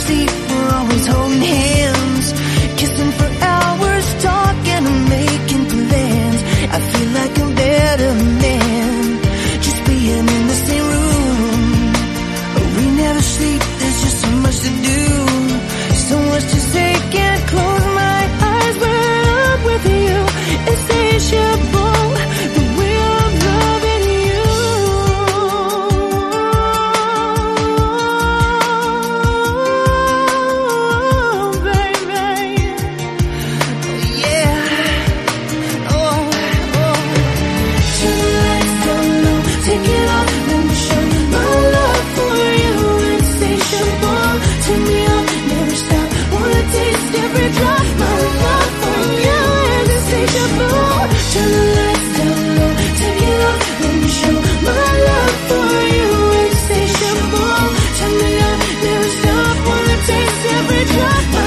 sleep, we're always holding hands, kissing for hours, talking and making plans. I feel like a better man, just being in the same room. We never sleep, there's just so much to do, so much to say, can't close my eyes when I'm with you. Insatiable, the will of loving you. Baby, yeah, oh. Turn the lights down low, take it off, let me show my love for you. Insatiable, turn me on, never stop, wanna taste every drop. My love for you is insatiable. Turn the lights down low, take it off, let me show my love for you. Insatiable, turn me on, never stop, wanna taste every drop.